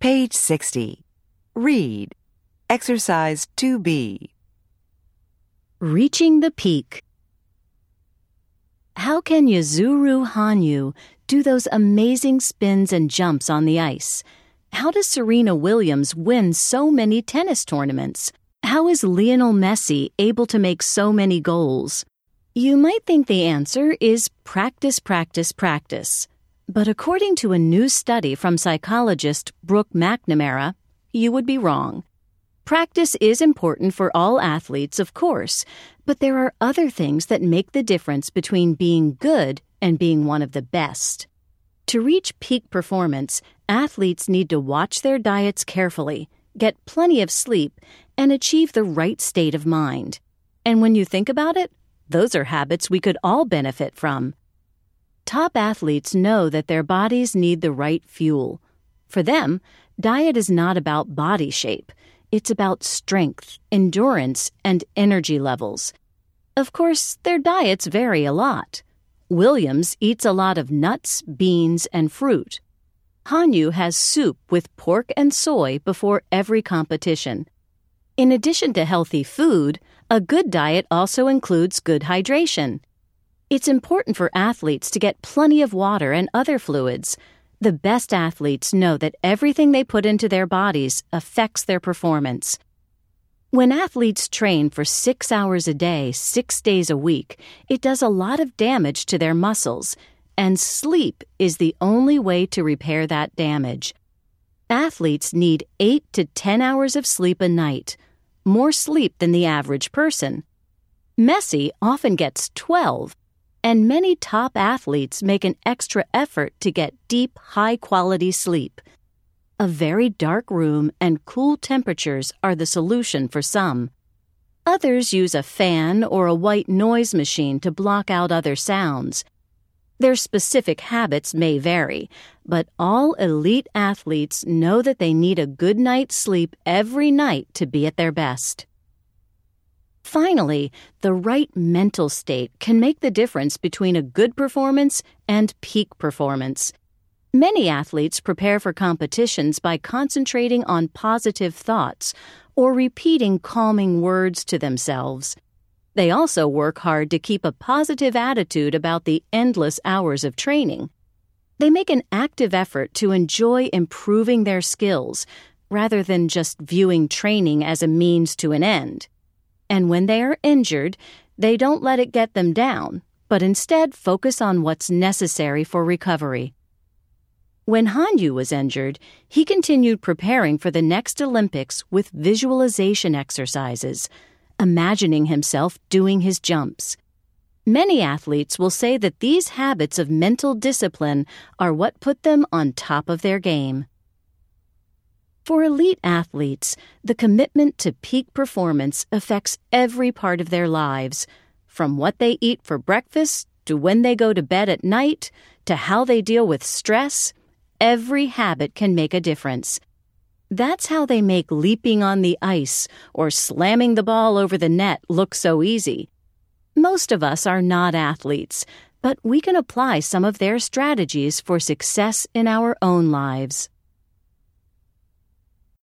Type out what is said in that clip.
Page 60. Read. Exercise 2B. Reaching the peak. How can Yuzuru Hanyu do those amazing spins and jumps on the ice? How does Serena Williams win so many tennis tournaments? How is Lionel Messi able to make so many goals? You might think the answer is practice, practice, practice. But according to a new study from psychologist Brooke McNamara, you would be wrong. Practice is important for all athletes, of course, but there are other things that make the difference between being good and being one of the best. To reach peak performance, athletes need to watch their diets carefully, get plenty of sleep, and achieve the right state of mind. And when you think about it, those are habits we could all benefit from. Top athletes know that their bodies need the right fuel. For them, diet is not about body shape. It's about strength, endurance, and energy levels. Of course, their diets vary a lot. Williams eats a lot of nuts, beans, and fruit. Hanyu has soup with pork and soy before every competition. In addition to healthy food, a good diet also includes good hydration. It's important for athletes to get plenty of water and other fluids. The best athletes know that everything they put into their bodies affects their performance. When athletes train for 6 hours a day, 6 days a week, it does a lot of damage to their muscles, and sleep is the only way to repair that damage. Athletes need 8 to 10 hours of sleep a night, more sleep than the average person. Messi often gets 12. And many top athletes make an extra effort to get deep, high-quality sleep. A very dark room and cool temperatures are the solution for some. Others use a fan or a white noise machine to block out other sounds. Their specific habits may vary, but all elite athletes know that they need a good night's sleep every night to be at their best. Finally, the right mental state can make the difference between a good performance and peak performance. Many athletes prepare for competitions by concentrating on positive thoughts or repeating calming words to themselves. They also work hard to keep a positive attitude about the endless hours of training. They make an active effort to enjoy improving their skills, rather than just viewing training as a means to an end. And when they are injured, they don't let it get them down, but instead focus on what's necessary for recovery. When Hanyu was injured, he continued preparing for the next Olympics with visualization exercises, imagining himself doing his jumps. Many athletes will say that these habits of mental discipline are what put them on top of their game. For elite athletes, the commitment to peak performance affects every part of their lives, from what they eat for breakfast to when they go to bed at night to how they deal with stress. Every habit can make a difference. That's how they make leaping on the ice or slamming the ball over the net look so easy. Most of us are not athletes, but we can apply some of their strategies for success in our own lives.